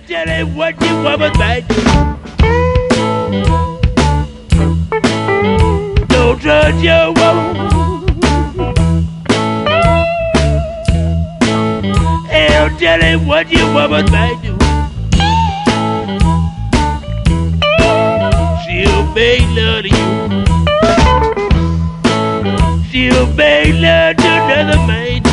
tell her what you woman might do. Don't trust your woman. I'll tell her what your woman might do. She'll make love to you. She'll make love to another man.